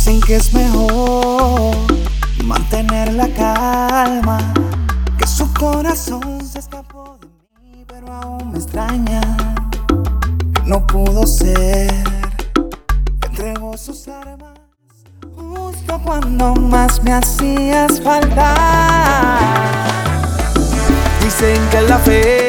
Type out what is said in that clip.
Dicen que es mejor mantener la calma, que su corazón se escapó de mí, pero aún me extraña. No pudo ser, entregó sus armas justo cuando más me hacías falta. Dicen que la fe